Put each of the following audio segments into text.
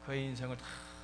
그의 인생을 다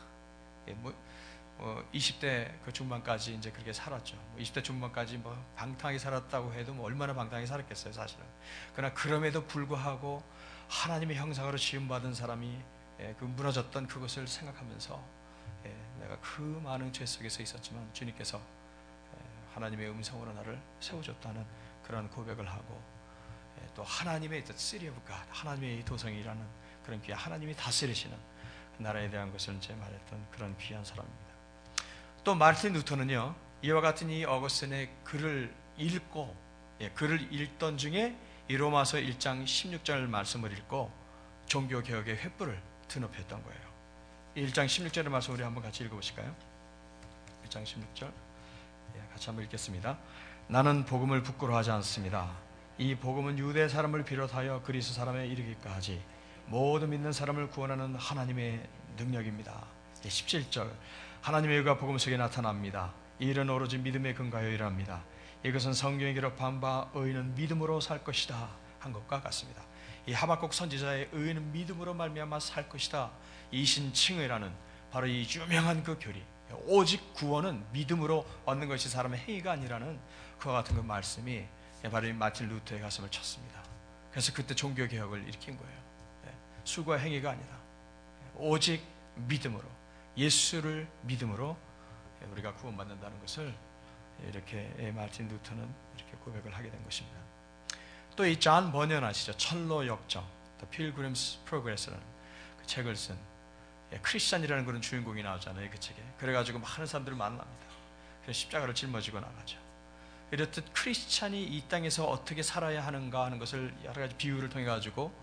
20대 그 중반까지 이제 그렇게 살았죠. 20대 중반까지 방탕하게 살았다고 해도 얼마나 방탕하게 살았겠어요, 사실은. 그러나 그럼에도 불구하고 하나님의 형상으로 지음받은 사람이 그 무너졌던 그것을 생각하면서 내가 그 많은 죄 속에서 있었지만 주님께서 하나님의 음성으로 나를 세워줬다는 그런 고백을 하고, 또 하나님의 The City of God, 하나님의 도성이라는 그런 귀한 하나님이 다스리시는 나라에 대한 것을 이제 말했던 그런 귀한 사람입니다. 또 마르틴 루터는요, 이와 같은 이 어거스틴의 글을 읽고, 글을 읽던 중에 이 로마서 1장 16절 말씀을 읽고 종교개혁의 횃불을 드높였던 거예요. 1장 16절의 말씀 우리 한번 같이 읽어보실까요? 1장 16절 같이 한번 읽겠습니다. 나는 복음을 부끄러워하지 않습니다. 이 복음은 유대 사람을 비롯하여 그리스 사람에 이르기까지 모든 믿는 사람을 구원하는 하나님의 능력입니다. 17절 하나님의 의가 복음 속에 나타납니다. 이 일은 오로지 믿음에 근거하여 일합니다. 이것은 성경에 기록한 바 의인은 믿음으로 살 것이다 한 것과 같습니다. 이 하박국 선지자의 의인은 믿음으로 말미암아 살 것이다, 이신칭의라는 바로 이 유명한 그 교리, 오직 구원은 믿음으로 얻는 것이 사람의 행위가 아니라는 그와 같은 그 말씀이 바로 이 마틴 루터의 가슴을 쳤습니다. 그래서 그때 종교개혁을 일으킨 거예요. 수고와 행위가 아니라 오직 믿음으로, 예수를 믿음으로 우리가 구원받는다는 것을 이렇게 마틴 루터는 이렇게 고백을 하게 된 것입니다. 또 이 존 버년 아시죠? 철로 역정, The Pilgrim's Progress라는 그 책을 쓴 크리스찬이라는 그런 주인공이 나오잖아요, 그 책에. 그래가지고 많은 사람들을 만납니다. 그래서 십자가를 짊어지고 나가죠. 이렇듯 크리스찬이 이 땅에서 어떻게 살아야 하는가 하는 것을 여러 가지 비유를 통해 가지고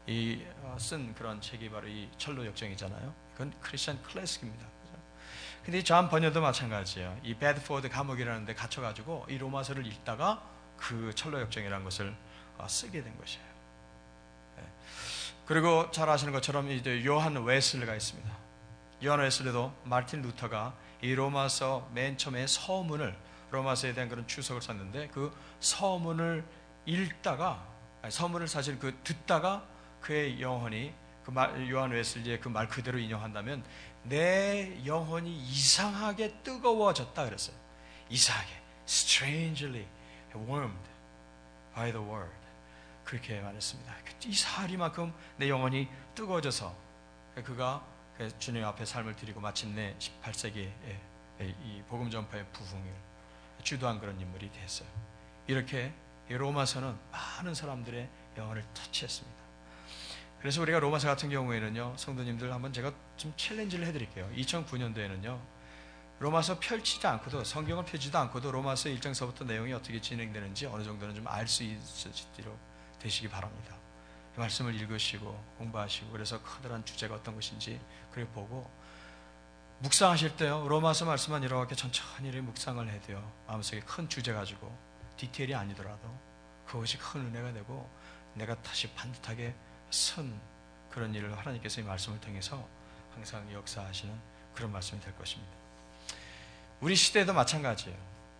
쓴 그런 책이 바로 이 철로 역정이잖아요. 그건 크리스찬 클래식입니다. 근데 이 존 버년도 마찬가지예요. 이 베드포드 감옥이라는 데 갇혀가지고 이 로마서를 읽다가 그 철로 역정이라는 것을 쓰게 된 것이에요. 그리고 잘 아시는 것처럼 이제 요한 웨슬리가 있습니다. 요한 웨슬리도 마틴 루터가 이 로마서 맨 처음에 서문을, 로마서에 대한 그런 주석을 썼는데 그 서문을 읽다가, 서문을 사실 그 듣다가 그의 영혼이 요한 웨슬리의 그 말 그대로 인용한다면 내 영혼이 이상하게 뜨거워졌다 그랬어요. 이상하게, strangely warmed by the word, 그렇게 말했습니다. 이상하리만큼 내 영혼이 뜨거워져서 그가 주님 앞에 삶을 드리고 마침내 18세기에 이 복음 전파의 부흥을 주도한 그런 인물이 됐어요. 이렇게 로마서는 많은 사람들의 영혼을 터치했습니다. 그래서 우리가 로마서 같은 경우에는요, 성도님들 한번 제가 좀 챌린지를 해드릴게요. 2009년도에는요 로마서 펼치지 않고도, 성경을 펴지도 않고도 로마서 1장서부터 내용이 어떻게 진행되는지 어느 정도는 좀 알 수 있도록 되시기 바랍니다. 말씀을 읽으시고 공부하시고, 그래서 커다란 주제가 어떤 것인지 그렇게 보고 묵상하실 때요, 로마서 말씀만 이렇게 천천히 묵상을 해도요, 마음속에 큰 주제 가지고 디테일이 아니더라도 그것이 큰 은혜가 되고 내가 다시 반듯하게 선 그런 일을 하나님께서 이 말씀을 통해서 항상 역사하시는 그런 말씀이 될 것입니다. 우리 시대도 마찬가지예요.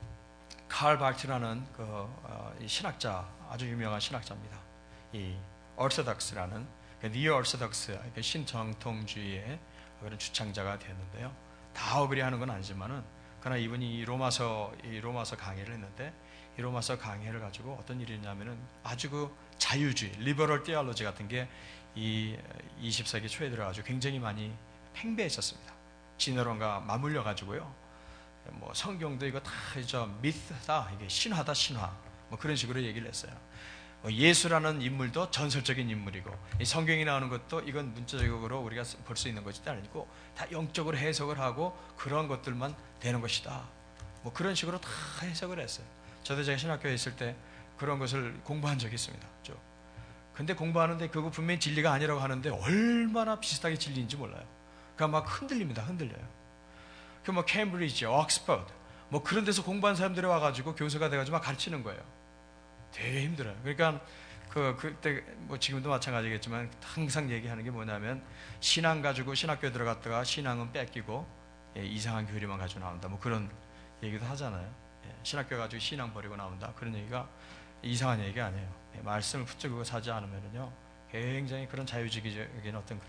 칼 바르트라는 이 신학자, 아주 유명한 신학자입니다. 이 orthodox라는 니어 orthodox 신정통주의의 그런 주창자가 되었는데요. 다 어그리하는 건 아니지만은 그러나 이분이 이 로마서 강의를 했는데, 이 로마서 강의를 가지고 어떤 일이 있냐면은 아주 그 자유주의, 리버럴 티올로지 같은 게 이 20세기 초에 들어가지고 굉장히 많이 팽배했었습니다. 진화론과 맞물려 가지고요, 뭐 성경도 이거 다 미스다, 이게 신화다, 신화, 뭐 그런 식으로 얘기를 했어요. 예수라는 인물도 전설적인 인물이고, 이 성경이 나오는 것도 이건 문자적으로 우리가 볼 수 있는 것이 아니고 다 영적으로 해석을 하고 그런 것들만 되는 것이다, 뭐 그런 식으로 다 해석을 했어요. 저도 제가 신학교에 있을 때 그런 것을 공부한 적이 있습니다. 쭉. 근데 공부하는데 그거 분명히 진리가 아니라고 하는데 얼마나 비슷하게 진리인지 몰라요. 그러니까 막 흔들립니다. 흔들려요. 그 뭐 캠브리지, 옥스퍼드 뭐 그런 데서 공부한 사람들이 와가지고 교수가 돼가지고 막 가르치는 거예요. 되게 힘들어요. 그러니까 그때 뭐 지금도 마찬가지겠지만 항상 얘기하는 게 뭐냐면, 신앙 가지고 신학교에 들어갔다가 신앙은 뺏기고 이상한 교리만 가지고 나온다, 뭐 그런 얘기도 하잖아요. 신학교 가지고 신앙 버리고 나온다, 그런 얘기가 이상한 얘기가 아니에요. 말씀을 붙들고 사지 않으면요 굉장히 그런 자유주의적인 어떤 그런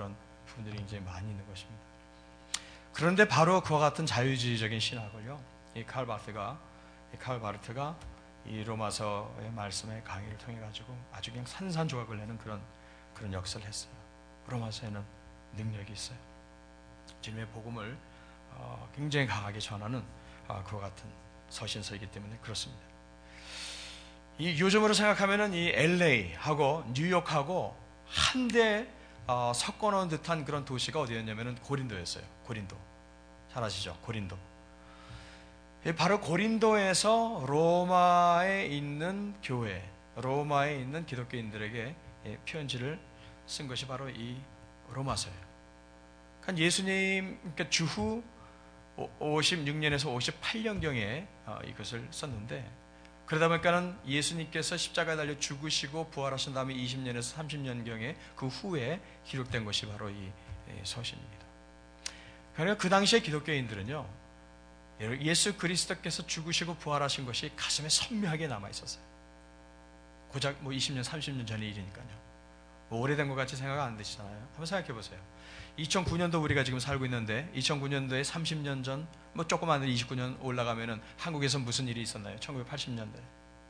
부분들이 굉장히 많이 있는 것입니다. 그런데 바로 그와 같은 자유주의적인 신학을요, 이 칼 바르트가 이 로마서의 말씀의 강의를 통해 가지고 아주 그냥 산산조각을 내는 그런 역사를 했어요. 로마서에는 능력이 있어요. 주님의 복음을 굉장히 강하게 전하는 그와 같은 서신서이기 때문에 그렇습니다. 이 요즘으로 생각하면은 이 LA하고 뉴욕하고 한데 섞어놓은 듯한 그런 도시가 어디였냐면은 고린도였어요. 고린도. 잘 아시죠? 고린도. 바로 고린도에서 로마에 있는 교회, 로마에 있는 기독교인들에게 편지를 쓴 것이 바로 이 로마서예요. 그러니까 예수님 주후 56년에서 58년경에 이것을 썼는데, 그러다 보니까는 예수님께서 십자가에 달려 죽으시고 부활하신 다음에 20년에서 30년경에 그 후에 기록된 것이 바로 이 서신입니다. 그러니까 그 당시에 기독교인들은요, 예수 그리스도께서 죽으시고 부활하신 것이 가슴에 선명하게 남아 있었어요. 고작 20년, 30년 전의 일이니까요. 오래된 것 같이 생각 안 되시잖아요. 한번 생각해 보세요. 2009년도 우리가 지금 살고 있는데 2009년도에 30년 전, 조금 안 돼 29년 올라가면은 한국에서 무슨 일이 있었나요? 1980년대.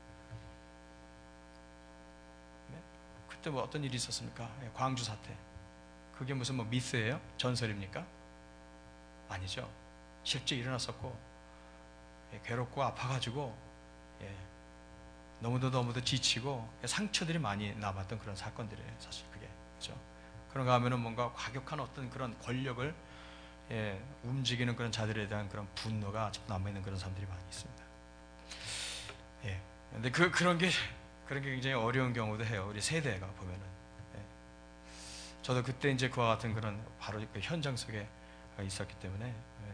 네? 그때 어떤 일이 있었습니까? 광주 사태. 그게 무슨 미스예요? 전설입니까? 아니죠. 실제 일어났었고, 괴롭고 아파가지고 너무도 지치고 상처들이 많이 남았던 그런 사건들이에요. 사실 그게 그렇죠. 그런가 하면은 뭔가 과격한 어떤 그런 권력을 움직이는 그런 자들에 대한 그런 분노가 아직 남아 있는 그런 사람들이 많이 있습니다. 근데 그런 게 굉장히 어려운 경우도 해요. 우리 세대가 보면은. 저도 그때 이제 그와 같은 그런 바로 그 현장 속에 있었기 때문에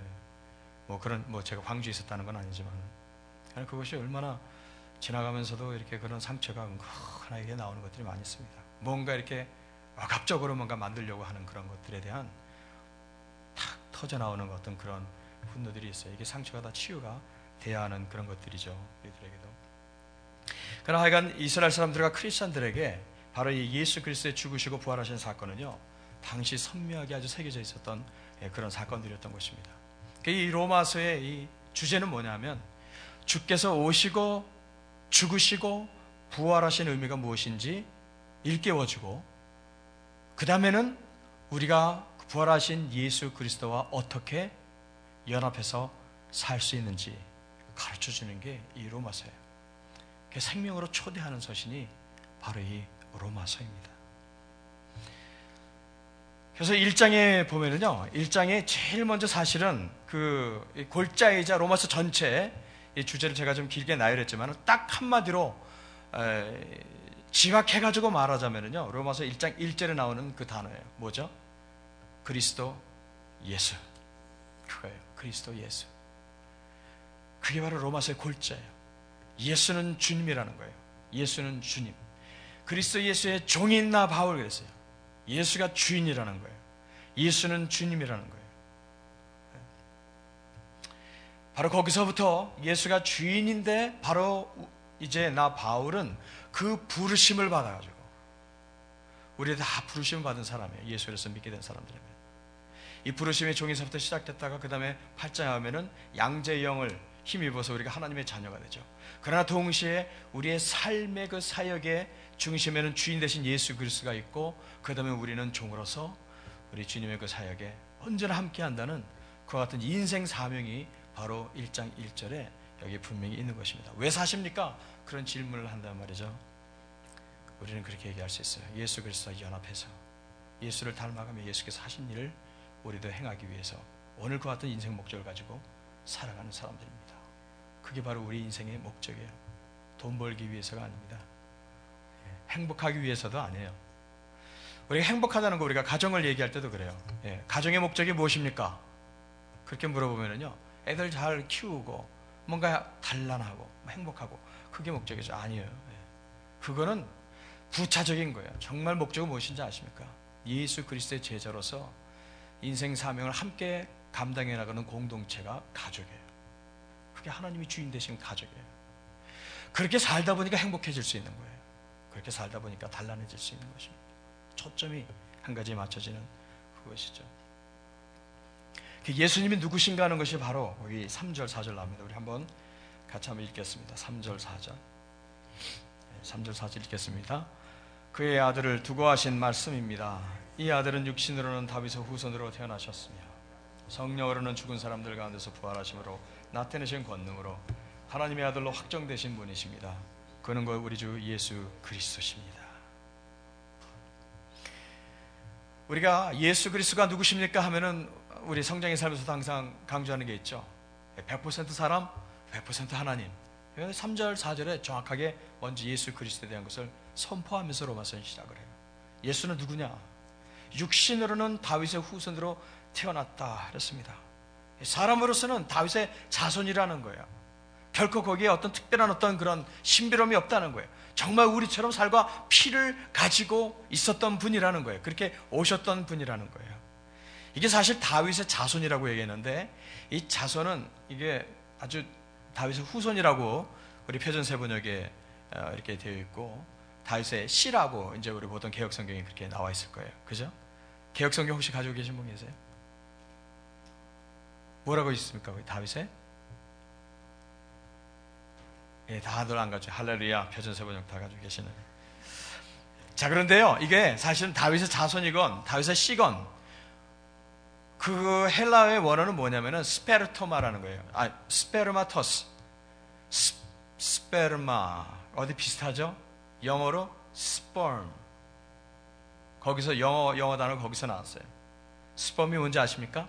제가 광주에 있었다는 건 아니지만 그것이 얼마나 지나가면서도 이렇게 그런 상처가 은근하게 나오는 것들이 많이 있습니다. 뭔가 이렇게 억압적으로 뭔가 만들려고 하는 그런 것들에 대한 탁 터져 나오는 어떤 그런 분노들이 있어요. 이게 상처가 다 치유가 돼야 하는 그런 것들이죠. 우리들에게도. 그러나 하여간 이스라엘 사람들과 크리스천들에게 바로 이 예수 그리스도의 죽으시고 부활하신 사건은요, 당시 선명하게 아주 새겨져 있었던 그런 사건들이었던 것입니다. 이 로마서의 이 주제는 뭐냐면, 주께서 오시고 죽으시고 부활하신 의미가 무엇인지 일깨워주고, 그 다음에는 우리가 부활하신 예수 그리스도와 어떻게 연합해서 살 수 있는지 가르쳐주는 게 이 로마서예요. 생명으로 초대하는 서신이 바로 이 로마서입니다. 그래서 1장에 보면은요, 1장에 제일 먼저 사실은 그 골자이자 로마서 전체 이 주제를 제가 좀 길게 나열했지만 딱 한마디로 지각해가지고 말하자면은요, 로마서 1장 1절에 나오는 그 단어예요. 뭐죠? 그리스도 예수. 그거예요. 그리스도 예수. 그게 바로 로마서의 골자예요. 예수는 주님이라는 거예요. 예수는 주님. 그리스도 예수의 종인 나 바울 그랬어요. 예수가 주인이라는 거예요. 예수는 주님이라는 거예요. 바로 거기서부터 예수가 주인인데 바로 이제 나 바울은 그 부르심을 받아가지고, 우리 다 부르심을 받은 사람이에요. 예수를 믿게 된 사람들이면. 이 부르심의 종에서부터 시작됐다가 그 다음에 8장에 하면은 양자의 영을 힘입어서 우리가 하나님의 자녀가 되죠. 그러나 동시에 우리의 삶의 그 사역의 중심에는 주인 되신 예수 그리스도가 있고, 그 다음에 우리는 종으로서 우리 주님의 그 사역에 언제나 함께 한다는 그와 같은 인생 사명이 바로 1장 1절에 여기 분명히 있는 것입니다. 왜 사십니까? 그런 질문을 한단 말이죠. 우리는 그렇게 얘기할 수 있어요. 예수 그리스도와 연합해서 예수를 닮아가며 예수께서 하신 일을 우리도 행하기 위해서 오늘 그와 같은 인생 목적을 가지고 살아가는 사람들입니다. 그게 바로 우리 인생의 목적이에요. 돈 벌기 위해서가 아닙니다. 행복하기 위해서도 아니에요. 우리가 행복하다는 거, 우리가 가정을 얘기할 때도 그래요. 가정의 목적이 무엇입니까? 그렇게 물어보면요, 애들 잘 키우고 뭔가 단란하고 행복하고, 그게 목적이죠. 아니에요. 그거는 부차적인 거예요. 정말 목적은 무엇인지 아십니까? 예수 그리스도의 제자로서 인생 사명을 함께 감당해 나가는 공동체가 가족이에요. 그게 하나님이 주인 되신 가족이에요. 그렇게 살다 보니까 행복해질 수 있는 거예요. 그렇게 살다 보니까 단란해질 수 있는 것입니다. 초점이 한 가지에 맞춰지는 그것이죠. 예수님이 누구신가 하는 것이 바로 여기 3절 4절 나옵니다. 우리 한번 같이 한번 읽겠습니다. 3절 4절 3절 4절 읽겠습니다. 그의 아들을 두고 하신 말씀입니다. 이 아들은 육신으로는 다윗의 후손으로 태어나셨으며 성령으로는 죽은 사람들 가운데서 부활하심으로 나타내신 권능으로 하나님의 아들로 확정되신 분이십니다. 그는 곧 우리 주 예수 그리스도십니다. 우리가 예수 그리스도가 누구십니까 하면은 우리 성장의 삶에서도 항상 강조하는 게 있죠. 100% 사람, 100% 하나님. 3절 4절에 정확하게 먼저 예수 그리스도에 대한 것을 선포하면서 로마서는 시작을 해요. 예수는 누구냐? 육신으로는 다윗의 후손으로 태어났다 그랬습니다. 사람으로서는 다윗의 자손이라는 거예요. 결코 거기에 어떤 특별한 어떤 그런 신비로움이 없다는 거예요. 정말 우리처럼 살과 피를 가지고 있었던 분이라는 거예요. 그렇게 오셨던 분이라는 거예요. 이게 사실 다윗의 자손이라고 얘기했는데, 이 자손은 이게 아주 다윗의 후손이라고 우리 표준세 번역에 이렇게 되어 있고, 다윗의 씨라고 이제 우리 보통 개혁 성경에 그렇게 나와 있을 거예요. 그죠? 개혁 성경 혹시 가지고 계신 분 계세요? 뭐라고 있습니까? 거기 다윗의? 예, 다들 안 가지고 할렐루야 표준세 번역 다 가지고 계시는. 자, 그런데요, 이게 사실은 다윗의 자손이건 다윗의 씨건 그 헬라어의 원어는 뭐냐면은 스페르토마라는 거예요. 스페르마토스, 스페르마 어디 비슷하죠? 영어로 sperm. 거기서 영어 단어 거기서 나왔어요. 스펌이 뭔지 아십니까?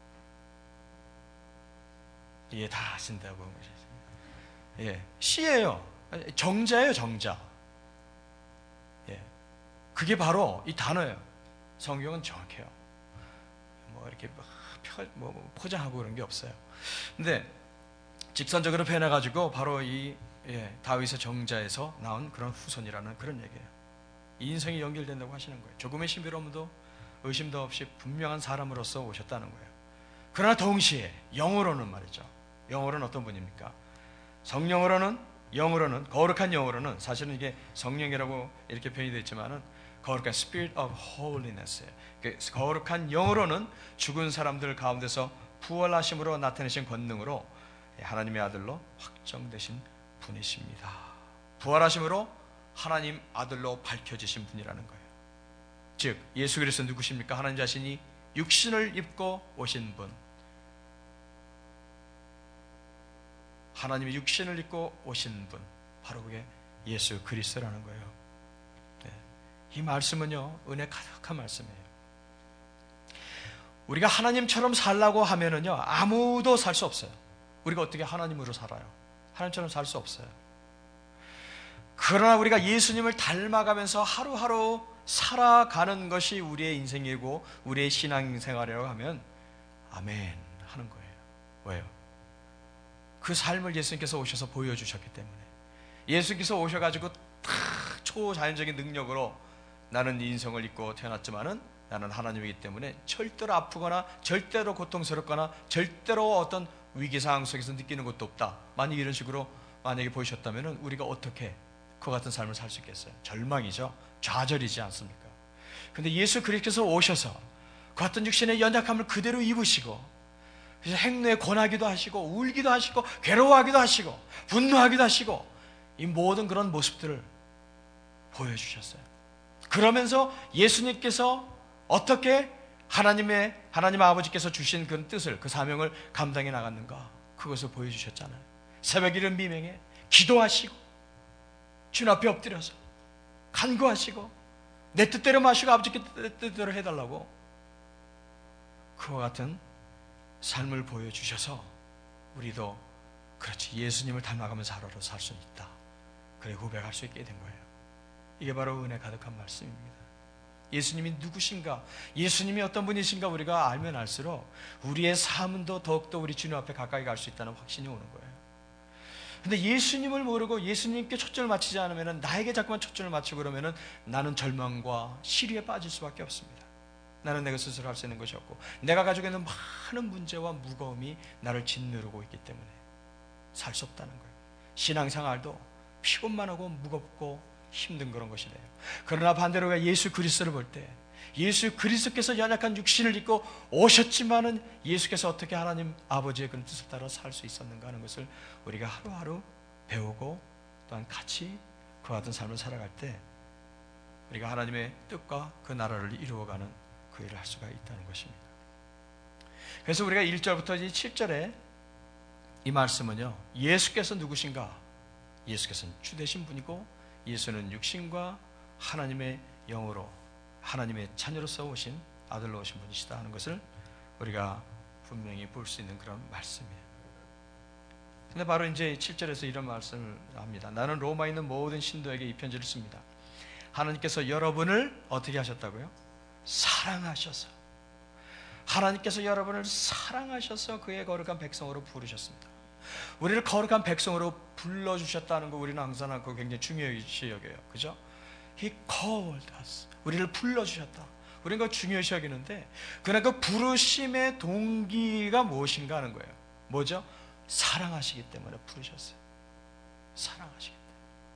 예, 다 아신다고. 예, 씨예요. 정자예요, 정자. 예, 그게 바로 이 단어예요. 성경은 정확해요. 뭐 이렇게 포장하고 그런 게 없어요. 근데 직선적으로 표현해가지고 바로 이 다윗의 정자에서 나온 그런 후손이라는 그런 얘기예요. 이 인생이 연결된다고 하시는 거예요. 조금의 신비로움도 의심도 없이 분명한 사람으로서 오셨다는 거예요. 그러나 동시에 영으로는 말이죠. 영으로는 어떤 분입니까? 성령으로는, 영으로는, 거룩한 영으로는, 사실은 이게 성령이라고 이렇게 표현이 되어 있지만은 거룩한 Spirit of Holiness예요. 거룩한 영으로는 죽은 사람들 가운데서 부활하심으로 나타내신 권능으로 하나님의 아들로 확정되신 분이십니다. 부활하심으로 하나님 아들로 밝혀지신 분이라는 거예요. 즉 예수 그리스도 누구십니까? 하나님 자신이 육신을 입고 오신 분, 하나님이 육신을 입고 오신 분, 바로 그게 예수 그리스도라는 거예요. 네. 이 말씀은요, 은혜 가득한 말씀이에요. 우리가 하나님처럼 살라고 하면은요, 아무도 살 수 없어요. 우리가 어떻게 하나님으로 살아요? 하나님처럼 살 수 없어요. 그러나 우리가 예수님을 닮아가면서 하루하루 살아가는 것이 우리의 인생이고 우리의 신앙생활이라고 하면 아멘 하는 거예요. 왜요? 그 삶을 예수님께서 오셔서 보여주셨기 때문에. 예수님께서 오셔가지고 다 초자연적인 능력으로 나는 이 인성을 입고 태어났지만은 나는 하나님이기 때문에 절대로 아프거나 절대로 고통스럽거나 절대로 어떤 위기상황 속에서 느끼는 것도 없다. 만약 이런 식으로 만약에 보이셨다면 우리가 어떻게 그 같은 삶을 살 수 있겠어요? 절망이죠. 좌절이지 않습니까? 근데 예수 그리스도께서 오셔서 그 같은 육신의 연약함을 그대로 입으시고 그래서 행로에 권하기도 하시고 울기도 하시고 괴로워하기도 하시고 분노하기도 하시고 이 모든 그런 모습들을 보여주셨어요. 그러면서 예수님께서 어떻게 하나님 아버지께서 주신 그 뜻을, 그 사명을 감당해 나갔는가, 그것을 보여주셨잖아요. 새벽 이른 비명에 기도하시고 주님 앞에 엎드려서 간구하시고 내 뜻대로 마시고 아버지께 뜻대로 해달라고 그와 같은 삶을 보여주셔서 우리도 그렇지 예수님을 닮아가면서 하루를 살 수 있다. 그래 고백할 수 있게 된 거예요. 이게 바로 은혜 가득한 말씀입니다. 예수님이 누구신가, 예수님이 어떤 분이신가 우리가 알면 알수록 우리의 삶은 더욱더 우리 주님 앞에 가까이 갈 수 있다는 확신이 오는 거예요. 근데 예수님을 모르고 예수님께 초점을 맞추지 않으면, 나에게 자꾸만 초점을 맞추고 그러면 나는 절망과 시리에 빠질 수밖에 없습니다. 나는 내가 스스로 할 수 있는 것이 없고 내가 가지고 있는 많은 문제와 무거움이 나를 짓누르고 있기 때문에 살 수 없다는 거예요. 신앙생활도 피곤만 하고 무겁고 힘든 그런 것이래요. 그러나 반대로 예수 그리스도를 볼 때 예수 그리스도께서 연약한 육신을 입고 오셨지만은 예수께서 어떻게 하나님 아버지의 그런 뜻을 따라 살 수 있었는가 하는 것을 우리가 하루하루 배우고 또한 같이 그와 같은 삶을 살아갈 때 우리가 하나님의 뜻과 그 나라를 이루어가는 그 일을 할 수가 있다는 것입니다. 그래서 우리가 1절부터 7절에 이 말씀은요, 예수께서 누구신가? 예수께서는 주되신 분이고 예수는 육신과 하나님의 영으로 하나님의 자녀로서 오신 아들로 오신 분이시다 하는 것을 우리가 분명히 볼 수 있는 그런 말씀이에요. 근데 바로 이제 7절에서 이런 말씀을 합니다. 나는 로마에 있는 모든 신도에게 이 편지를 씁니다. 하나님께서 여러분을 어떻게 하셨다고요? 사랑하셔서. 하나님께서 여러분을 사랑하셔서 그의 거룩한 백성으로 부르셨습니다. 우리를 거룩한 백성으로 불러주셨다는 거 우리는 항상 그거 굉장히 중요시 여겨요. 그죠? He called us. 우리를 불러주셨다. 우리는 그거 중요시 여기는데, 그러나 그 부르심의 동기가 무엇인가 하는 거예요. 뭐죠? 사랑하시기 때문에 부르셨어요. 사랑하시기 때문에.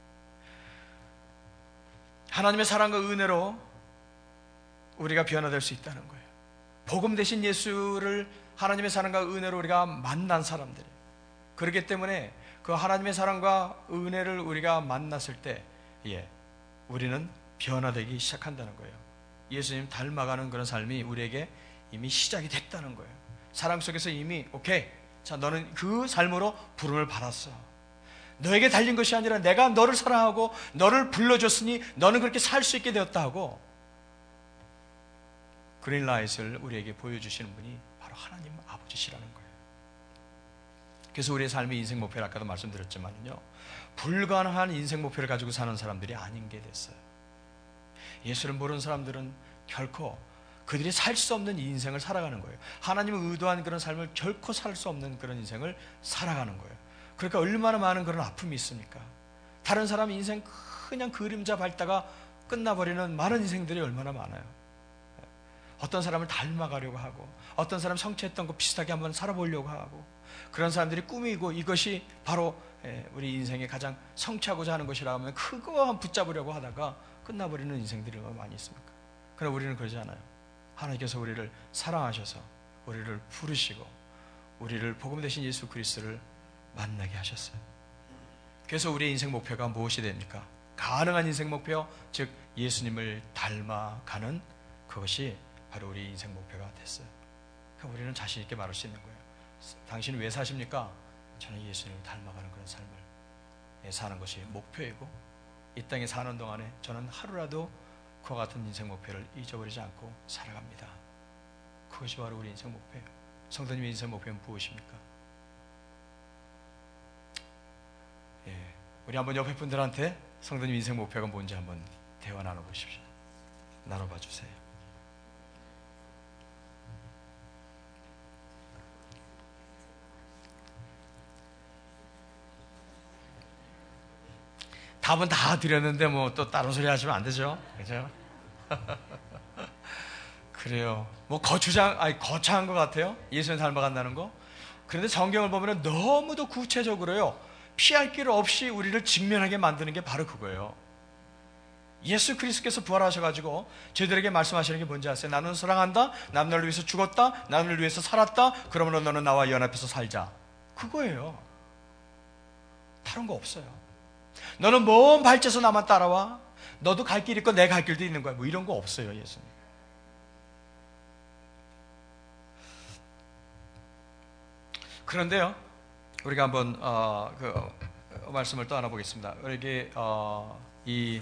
하나님의 사랑과 은혜로 우리가 변화될 수 있다는 거예요. 복음 대신 예수를 하나님의 사랑과 은혜로 우리가 만난 사람들이에요. 그렇기 때문에 그 하나님의 사랑과 은혜를 우리가 만났을 때 우리는 변화되기 시작한다는 거예요. 예수님 닮아가는 그런 삶이 우리에게 이미 시작이 됐다는 거예요. 사랑 속에서 이미 오케이, 자, 너는 그 삶으로 부름을 받았어. 너에게 달린 것이 아니라 내가 너를 사랑하고 너를 불러줬으니 너는 그렇게 살 수 있게 되었다 하고, 그린라이트를 우리에게 보여주시는 분이 바로 하나님 아버지시라는 거예요. 그래서 우리의 삶의 인생 목표를 아까도 말씀드렸지만요, 불가능한 인생 목표를 가지고 사는 사람들이 아닌 게 됐어요. 예수를 모르는 사람들은 결코 그들이 살 수 없는 인생을 살아가는 거예요. 하나님의 의도한 그런 삶을 결코 살 수 없는 그런 인생을 살아가는 거예요. 그러니까 얼마나 많은 그런 아픔이 있습니까? 다른 사람 인생 그냥 그림자 밟다가 끝나버리는 많은 인생들이 얼마나 많아요. 어떤 사람을 닮아가려고 하고, 어떤 사람 성취했던 거 비슷하게 한번 살아보려고 하고, 그런 사람들이 꿈이고 이것이 바로 우리 인생에 가장 성취하고자 하는 것이라 하면 그거 한번 붙잡으려고 하다가 끝나버리는 인생들이 얼마나 많이 있습니까? 그러나 우리는 그러지 않아요. 하나님께서 우리를 사랑하셔서 우리를 부르시고 우리를 복음 대신 예수 그리스도를 만나게 하셨어요. 그래서 우리의 인생 목표가 무엇이 됩니까? 가능한 인생 목표, 즉 예수님을 닮아가는 그것이 바로 우리 인생 목표가 됐어요. 그러니까 우리는 자신 있게 말할 수 있는 거예요. 당신은 왜 사십니까? 저는 예수님을 닮아가는 그런 삶을 사는 것이 목표이고, 이 땅에 사는 동안에 저는 하루라도 그와 같은 인생 목표를 잊어버리지 않고 살아갑니다. 그것이 바로 우리 인생 목표예요. 성도님의 인생 목표는 무엇입니까? 우리 한번 옆에 분들한테 성도님 인생 목표가 뭔지 한번 대화 나눠보십시오. 나눠봐 주세요. 답은 다 드렸는데 뭐 또 다른 소리 하시면 안 되죠, 그죠? 그래요. 뭐 거창한 것 같아요. 예수님 닮아간다는 거. 그런데 성경을 보면 너무도 구체적으로요, 피할 길 없이 우리를 직면하게 만드는 게 바로 그거예요. 예수 그리스도께서 부활하셔가지고 저희들에게 말씀하시는 게 뭔지 아세요? 나는 사랑한다. 나는 너를 위해서 죽었다. 나를 위해서 살았다. 그러므로 너는 나와 연합해서 살자. 그거예요. 다른 거 없어요. 너는 먼 발쳐서 나만 따라와. 너도 갈 길 있고 내 갈 길도 있는 거야. 뭐 이런 거 없어요, 예수님. 그런데요, 우리가 한번 그 말씀을 또 알아보겠습니다. 우리에게 이게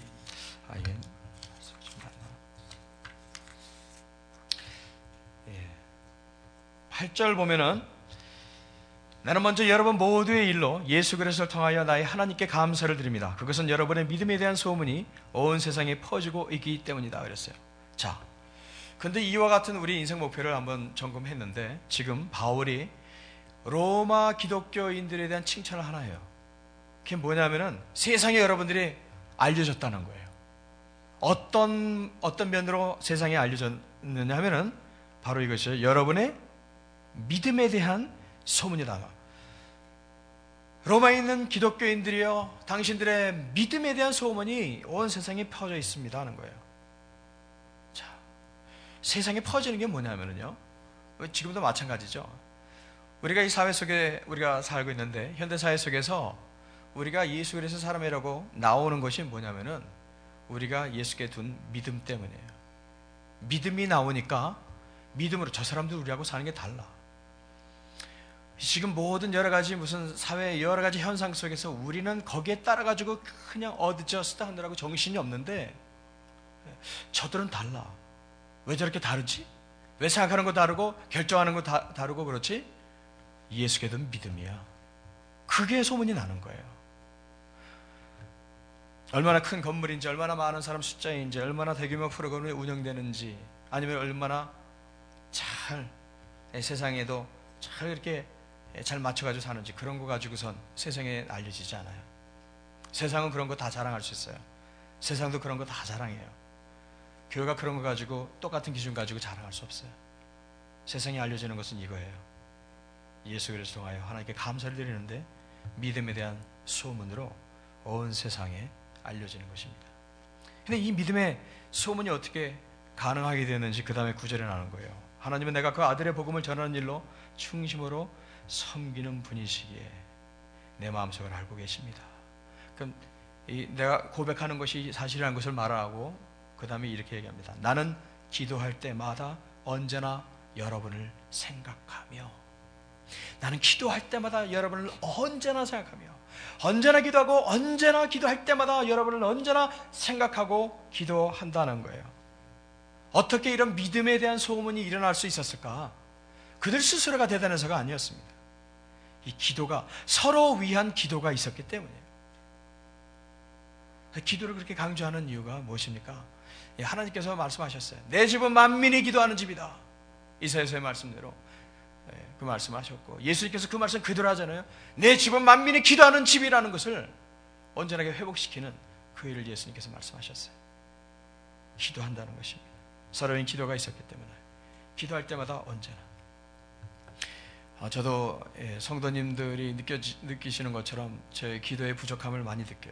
8절 보면은, 나는 먼저 여러분 모두의 일로 예수 그리스도를 통하여 나의 하나님께 감사를 드립니다. 그것은 여러분의 믿음에 대한 소문이 온 세상에 퍼지고 있기 때문이다 그랬어요. 자, 근데 이와 같은 우리 인생 목표를 한번 점검했는데, 지금 바울이 로마 기독교인들에 대한 칭찬을 하나 해요. 그게 뭐냐면은 세상에 여러분들이 알려졌다는 거예요. 어떤 면으로 세상에 알려졌느냐 하면은 바로 이것이요, 여러분의 믿음에 대한 소문이다. 로마에 있는 기독교인들이요, 당신들의 믿음에 대한 소문이 온 세상에 퍼져 있습니다 하는 거예요. 자, 세상에 퍼지는 게 뭐냐면요, 지금도 마찬가지죠. 우리가 이 사회 속에 우리가 살고 있는데, 현대 사회 속에서 우리가 예수 그리스도 사람이라고 나오는 것이 뭐냐면은 우리가 예수께 둔 믿음 때문이에요. 믿음이 나오니까 믿음으로 저 사람들 우리하고 사는 게 달라. 지금 모든 여러 가지 무슨 사회 여러 가지 현상 속에서 우리는 거기에 따라 가지고 그냥 어드저스트 하느라고 정신이 없는데, 저들은 달라. 왜 저렇게 다르지? 왜 생각하는 거 다르고 결정하는 거 다르고 그렇지? 예수께 둔 믿음이야. 그게 소문이 나는 거예요. 얼마나 큰 건물인지, 얼마나 많은 사람 숫자인지, 얼마나 대규모 프로그램이 운영되는지, 아니면 얼마나 잘 세상에도 잘 이렇게 잘 맞춰가지고 사는지, 그런 거 가지고선 세상에 알려지지 않아요. 세상은 그런 거 다 자랑할 수 있어요. 세상도 그런 거 다 자랑해요. 교회가 그런 거 가지고 똑같은 기준 가지고 자랑할 수 없어요. 세상에 알려지는 것은 이거예요. 예수 그리스도 통하여 하나님께 감사를 드리는데 믿음에 대한 소문으로 온 세상에 알려지는 것입니다. 근데 이 믿음의 소문이 어떻게 가능하게 되었는지 그 다음에 9절에 나오는 거예요. 하나님은 내가 그 아들의 복음을 전하는 일로 충심으로 섬기는 분이시기에 내 마음속을 알고 계십니다. 그럼 내가 고백하는 것이 사실이라는 것을 말하고 그 다음에 이렇게 얘기합니다. 나는 기도할 때마다 언제나 여러분을 생각하며, 나는 기도할 때마다 여러분을 언제나 생각하며, 언제나 기도하고 언제나 기도할 때마다 여러분을 언제나 생각하고 기도한다는 거예요. 어떻게 이런 믿음에 대한 소문이 일어날 수 있었을까? 그들 스스로가 대단해서가 아니었습니다. 이 기도가 서로 위한 기도가 있었기 때문이에요. 기도를 그렇게 강조하는 이유가 무엇입니까? 하나님께서 말씀하셨어요. 내 집은 만민이 기도하는 집이다. 이사야서의 말씀대로 그 말씀하셨고, 예수님께서 그 말씀 그대로 하잖아요. 내 집은 만민이 기도하는 집이라는 것을 온전하게 회복시키는 그 일을 예수님께서 말씀하셨어요. 기도한다는 것입니다. 서로인 기도가 있었기 때문에 기도할 때마다 언제나. 저도 성도님들이 느끼시는 것처럼 제 기도의 부족함을 많이 느껴요.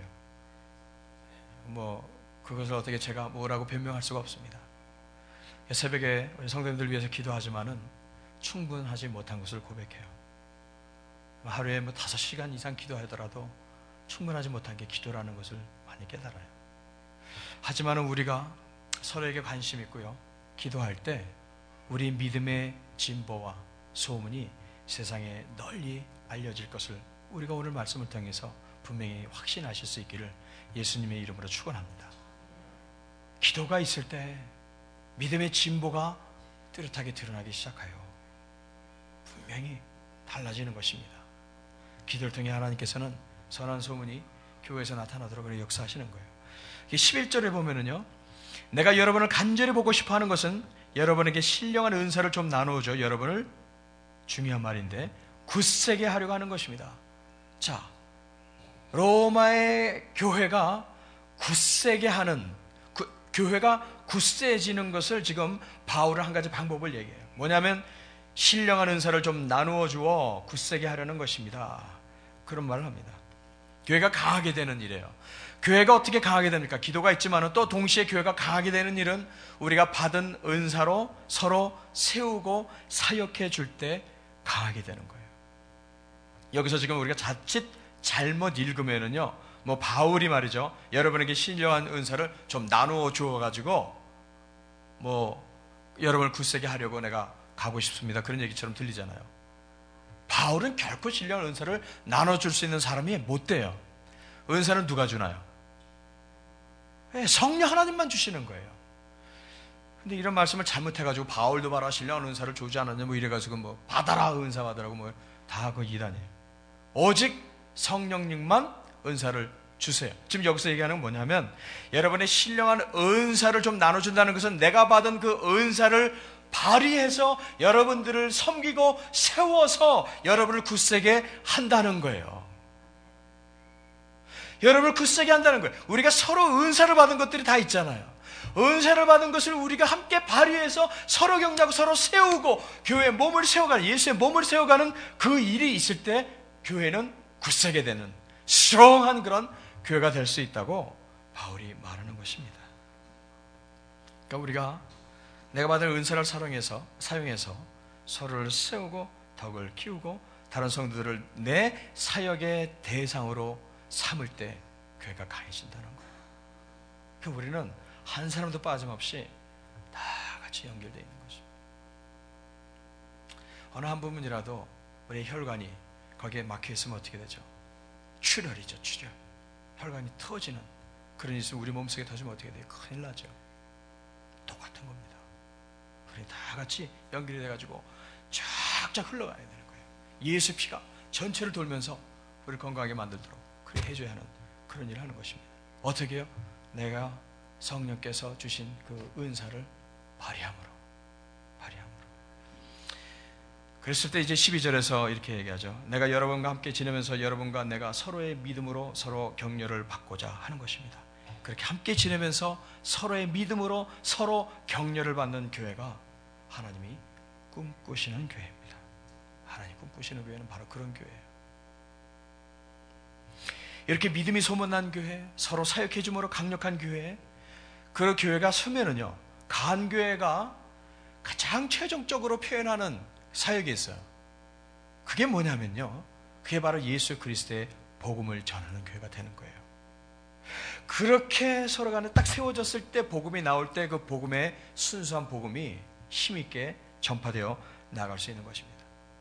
그것을 어떻게 제가 뭐라고 변명할 수가 없습니다. 새벽에 우리 성도님들 위해서 기도하지만은 충분하지 못한 것을 고백해요. 하루에 5시간 이상 기도하더라도 충분하지 못한 게 기도라는 것을 많이 깨달아요. 하지만 우리가 서로에게 관심 있고요, 기도할 때 우리 믿음의 진보와 소문이 세상에 널리 알려질 것을 우리가 오늘 말씀을 통해서 분명히 확신하실 수 있기를 예수님의 이름으로 축원합니다. 기도가 있을 때 믿음의 진보가 뚜렷하게 드러나기 시작해요. 분명히 달라지는 것입니다. 기도를 통해 하나님께서는 선한 소문이 교회에서 나타나도록 그렇게 역사하시는 거예요. 11절에 보면은요, 내가 여러분을 간절히 보고 싶어 하는 것은 여러분에게 신령한 은사를 좀 나누어줘 여러분을, 중요한 말인데, 굳세게 하려고 하는 것입니다. 자, 로마의 교회가 굳세게 하는, 교회가 굳세지는 것을 지금 바울은 한 가지 방법을 얘기해요. 뭐냐면 신령한 은사를 좀 나누어 주어 굳세게 하려는 것입니다. 그런 말을 합니다. 교회가 강하게 되는 일이에요. 교회가 어떻게 강하게 됩니까? 기도가 있지만 또 동시에 교회가 강하게 되는 일은 우리가 받은 은사로 서로 세우고 사역해 줄 때 강하게 되는 거예요. 여기서 지금 우리가 자칫 잘못 읽으면은요, 바울이 말이죠, 여러분에게 신령한 은사를 좀 나누어 주어가지고 여러분을 굳세게 하려고 내가 가고 싶습니다, 그런 얘기처럼 들리잖아요. 바울은 결코 신령한 은사를 나눠줄 수 있는 사람이 못 돼요. 은사는 누가 주나요? 성령 하나님만 주시는 거예요. 근데 이런 말씀을 잘못해가지고 바울도 봐라 신령한 은사를 주지 않았냐 이래가지고 받아라 은사 받으라고 다 그 이단이에요. 오직 성령님만 은사를 주세요. 지금 여기서 얘기하는 건 뭐냐면, 여러분의 신령한 은사를 좀 나눠준다는 것은 내가 받은 그 은사를 발휘해서 여러분들을 섬기고 세워서 여러분을 굳세게 한다는 거예요. 여러분을 굳세게 한다는 거예요. 우리가 서로 은사를 받은 것들이 다 있잖아요. 은사를 받은 것을 우리가 함께 발휘해서 서로 격려하고 서로 세우고 교회의 몸을 세워가는, 예수의 몸을 세워가는 그 일이 있을 때 교회는 굳세게 되는 스트롱한 그런 교회가 될 수 있다고 바울이 말하는 것입니다. 그러니까 우리가 내가 받은 은사를 사용해서 서로를 세우고 덕을 키우고 다른 성도들을 내 사역의 대상으로 삼을 때 교회가 강해진다는 거예요. 그 우리는 한 사람도 빠짐없이 다 같이 연결되어 있는 거죠. 어느 한 부분이라도 우리의 혈관이 거기에 막혀 있으면 어떻게 되죠? 출혈이죠, 출혈. 혈관이 터지는 그런 일이 우리 몸속에 터지면 어떻게 돼요? 큰일 나죠. 똑같은 겁니다. 우리 다 같이 연결이 돼가지고 쫙쫙 흘러가야 되는 거예요. 예수 피가 전체를 돌면서 우리를 건강하게 만들도록 그렇게 해줘야 하는 그런 일을 하는 것입니다. 어떻게 해요? 내가 성령께서 주신 그 은사를 발휘함으로. 그랬을 때 이제 12절에서 이렇게 얘기하죠. 내가 여러분과 함께 지내면서 여러분과 내가 서로의 믿음으로 서로 격려를 받고자 하는 것입니다. 그렇게 함께 지내면서 서로의 믿음으로 서로 격려를 받는 교회가 하나님이 꿈꾸시는 교회입니다. 하나님 꿈꾸시는 교회는 바로 그런 교회예요. 이렇게 믿음이 소문난 교회, 서로 사역해 줌으로 강력한 교회, 그 교회가 서면은요, 간교회가 가장 최종적으로 표현하는 사역이 있어요. 그게 뭐냐면요, 그게 바로 예수 그리스도의 복음을 전하는 교회가 되는 거예요. 그렇게 서로 간에 딱 세워졌을 때 복음이 나올 때 그 복음의 순수한 복음이 힘있게 전파되어 나갈 수 있는 것입니다.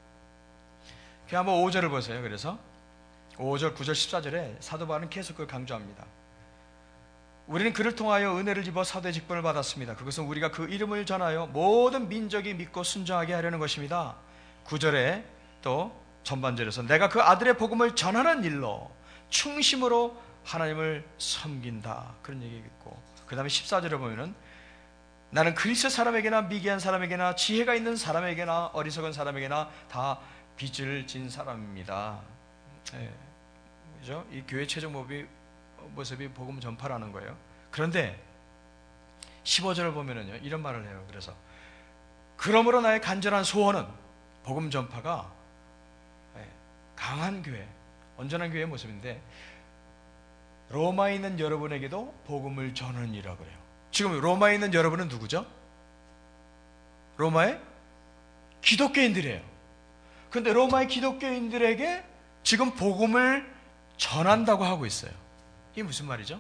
한번 5절을 보세요. 그래서 5절, 9절, 14절에 사도 바울은 계속 그걸 강조합니다. 우리는 그를 통하여 은혜를 입어 사도의 직분을 받았습니다. 그것은 우리가 그 이름을 전하여 모든 민족이 믿고 순종하게 하려는 것입니다. 9절에 또 전반절에서 내가 그 아들의 복음을 전하는 일로 충심으로 하나님을 섬긴다, 그런 얘기가 있고, 그 다음에 14절에 보면은 나는 그리스 사람에게나 미개한 사람에게나 지혜가 있는 사람에게나 어리석은 사람에게나 다 빚을 진 사람입니다. 그죠? 이 교회 최종 모습이 복음 전파라는 거예요. 그런데 15절을 보면은요, 이런 말을 해요. 그래서 그러므로 나의 간절한 소원은 복음 전파가 강한 교회, 온전한 교회의 모습인데 로마에 있는 여러분에게도 복음을 전하는 일이라고 그래요. 지금 로마에 있는 여러분은 누구죠? 로마의 기독교인들이에요. 그런데 로마의 기독교인들에게 지금 복음을 전한다고 하고 있어요. 이게 무슨 말이죠?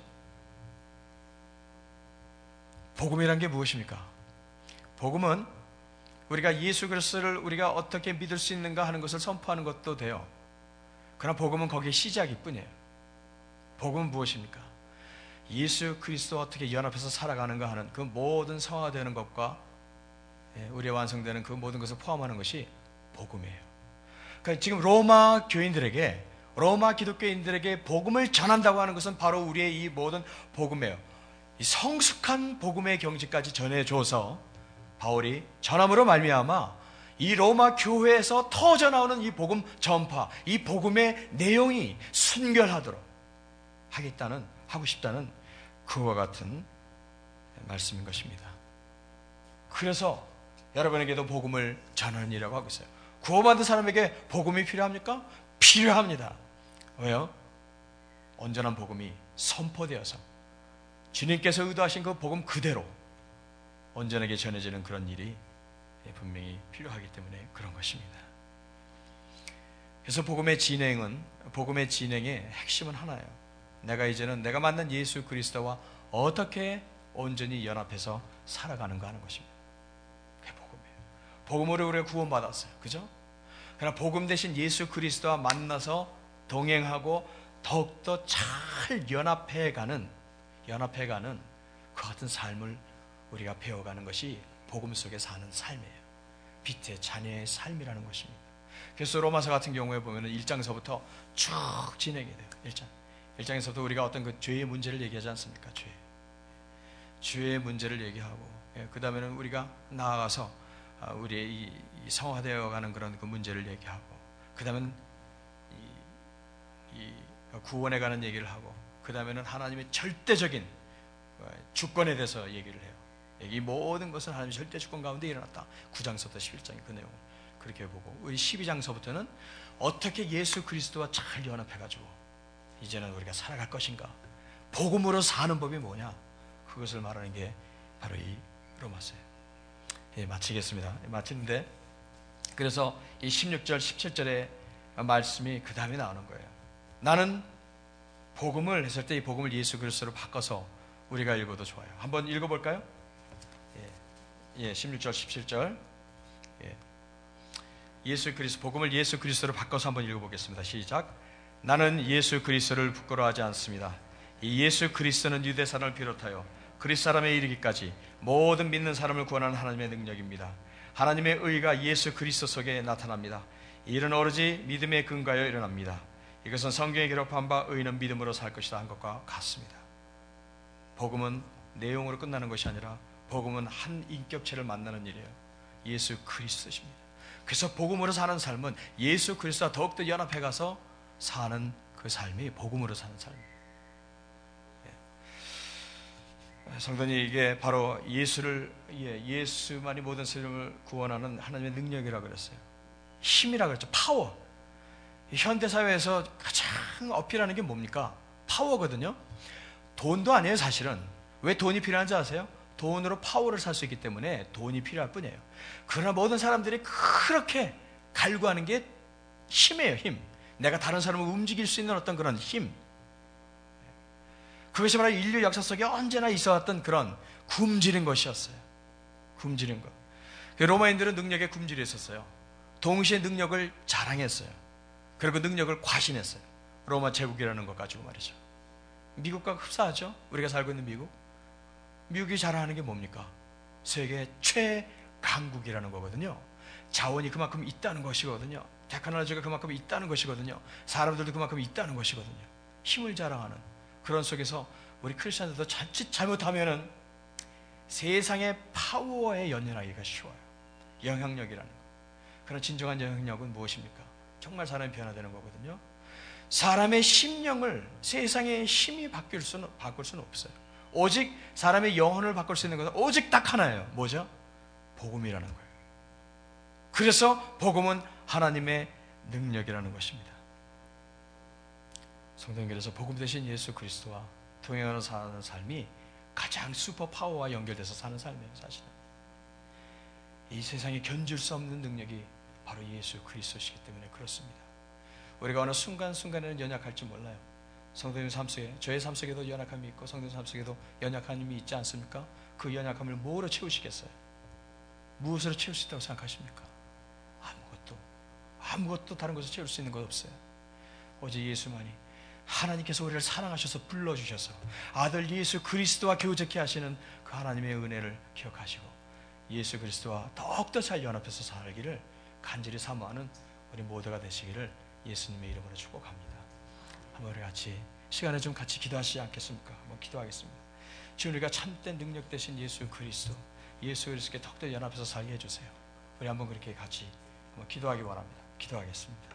복음이란 게 무엇입니까? 복음은 우리가 예수 그리스도를 우리가 어떻게 믿을 수 있는가 하는 것을 선포하는 것도 돼요. 그러나 복음은 거기에 시작일 뿐이에요. 복음은 무엇입니까? 예수 그리스도와 어떻게 연합해서 살아가는가 하는 그 모든 성화되는 것과 우리의 완성되는 그 모든 것을 포함하는 것이 복음이에요. 그러니까 지금 로마 교인들에게, 로마 기독교인들에게 복음을 전한다고 하는 것은 바로 우리의 이 모든 복음이에요. 이 성숙한 복음의 경지까지 전해줘서 바울이 전함으로 말미암아 이 로마 교회에서 터져나오는 이 복음 전파, 이 복음의 내용이 순결하도록 하고 싶다는 그와 같은 말씀인 것입니다. 그래서 여러분에게도 복음을 전하는 일이라고 하고 있어요. 구원받은 사람에게 복음이 필요합니까? 필요합니다. 왜요? 온전한 복음이 선포되어서 주님께서 의도하신 그 복음 그대로 온전하게 전해지는 그런 일이 분명히 필요하기 때문에 그런 것입니다. 그래서 복음의 진행의 핵심은 하나예요. 내가 이제는 내가 만난 예수 그리스도와 어떻게 온전히 연합해서 살아가는가 하는 것입니다. 그게 복음이에요. 복음으로 우리가 구원받았어요. 그죠? 그러나 복음 대신 예수 그리스도와 만나서 동행하고 더욱더 잘 연합해가는 그 같은 삶을 우리가 배워가는 것이 복음 속에 사는 삶이에요. 빛의 자녀의 삶이라는 것입니다. 그래서 로마서 같은 경우에 보면 1장서부터 쭉 진행이 돼요. 1장에서도 우리가 어떤 그 죄의 문제를 얘기하지 않습니까? 죄의 문제를 얘기하고, 그 다음에는 우리가 나아가서 우리의 이 성화되어가는 그런 그 문제를 얘기하고, 그 다음엔 이 구원에 관한 얘기를 하고, 그 다음에는 하나님의 절대적인 주권에 대해서 얘기를 해요. 이 모든 것은 하나님의 절대 주권 가운데 일어났다. 9장서부터 11장의 그 내용을 그렇게 보고, 우리 12장서부터는 어떻게 예수 그리스도와 잘 연합해가지고 이제는 우리가 살아갈 것인가, 복음으로 사는 법이 뭐냐, 그것을 말하는 게 바로 이 로마서예요. 마치겠습니다. 마치는데, 그래서 이 16절, 17절의 말씀이 그 다음에 나오는 거예요. 나는 복음을 했을 때 이 복음을 예수 그리스도로 바꿔서 우리가 읽어도 좋아요. 한번 읽어볼까요? 16절, 17절. 예수 그리스도, 복음을 예수 그리스도로 바꿔서 한번 읽어보겠습니다. 시작. 나는 예수 그리스도를 부끄러워하지 않습니다. 이 예수 그리스도는 유대 사람을 비롯하여 그리스 사람에 이르기까지 모든 믿는 사람을 구원하는 하나님의 능력입니다. 하나님의 의가 예수 그리스도 속에 나타납니다. 이 일은 오로지 믿음에 근거하여 일어납니다. 이것은 성경에 기록한 바 의인은 믿음으로 살 것이다 한 것과 같습니다. 복음은 내용으로 끝나는 것이 아니라 복음은 한 인격체를 만나는 일이에요. 예수 그리스도십니다. 그래서 복음으로 사는 삶은 예수 그리스도와 더욱더 연합해 가서 사는 그 삶이 복음으로 사는 삶입니다. 성도님, 이게 바로 예수만이 모든 사람을 구원하는 하나님의 능력이라고 그랬어요. 힘이라고 그랬죠. 파워. 현대사회에서 가장 어필하는 게 뭡니까? 파워거든요. 돈도 아니에요, 사실은. 왜 돈이 필요한지 아세요? 돈으로 파워를 살 수 있기 때문에 돈이 필요할 뿐이에요. 그러나 모든 사람들이 그렇게 갈구하는 게 힘이에요, 힘. 내가 다른 사람을 움직일 수 있는 어떤 그런 힘. 그것이 바로 인류 역사 속에 언제나 있어왔던 그런 굶주린 것이었어요. 굶주린 것. 로마인들은 능력에 굶주려 있었어요. 동시에 능력을 자랑했어요. 그리고 능력을 과신했어요. 로마 제국이라는 것 가지고 말이죠. 미국과 흡사하죠? 우리가 살고 있는 미국. 미국이 자랑하는 게 뭡니까? 세계 최강국이라는 거거든요. 자원이 그만큼 있다는 것이거든요. 테크놀로지가 그만큼 있다는 것이거든요. 사람들도 그만큼 있다는 것이거든요. 힘을 자랑하는 그런 속에서 우리 크리스천들도 자칫 잘못하면은 세상의 파워에 연연하기가 쉬워요. 영향력이라는 거. 그런 진정한 영향력은 무엇입니까? 정말 사람이 변화되는 거거든요. 사람의 심령을 세상의 힘이 바꿀 수는 없어요. 오직 사람의 영혼을 바꿀 수 있는 것은 오직 딱 하나예요. 뭐죠? 복음이라는 거예요. 그래서 복음은 하나님의 능력이라는 것입니다. 성도님께서 복음 대신 예수 그리스도와 동행하는 사는 삶이 가장 슈퍼 파워와 연결돼서 사는 삶이에요. 사실은 이 세상에 견줄 수 없는 능력이 바로 예수 그리스도시기 때문에 그렇습니다. 우리가 어느 순간순간에는 연약할지 몰라요. 성도님 삶 속에, 저의 삶 속에도 연약함이 있고 성도님 삶 속에도 연약함이 있지 않습니까? 그 연약함을 뭐로 채우시겠어요? 무엇으로 채울 수 있다고 생각하십니까? 아무것도 다른 것을 채울 수 있는 것 없어요. 오직 예수만이, 하나님께서 우리를 사랑하셔서 불러주셔서 아들 예수 그리스도와 교제케 하시는 그 하나님의 은혜를 기억하시고 예수 그리스도와 더욱더 잘 연합해서 살기를 간절히 사모하는 우리 모두가 되시기를 예수님의 이름으로 축복합니다. 한번 우리 같이 시간에 좀 같이 기도하시지 않겠습니까? 한번 기도하겠습니다. 주님, 우리가 참된 능력 되신 예수 그리스도께 더욱더 연합해서 살게 해주세요. 우리 한번 그렇게 같이 한번 기도하기 원합니다. 기도하겠습니다.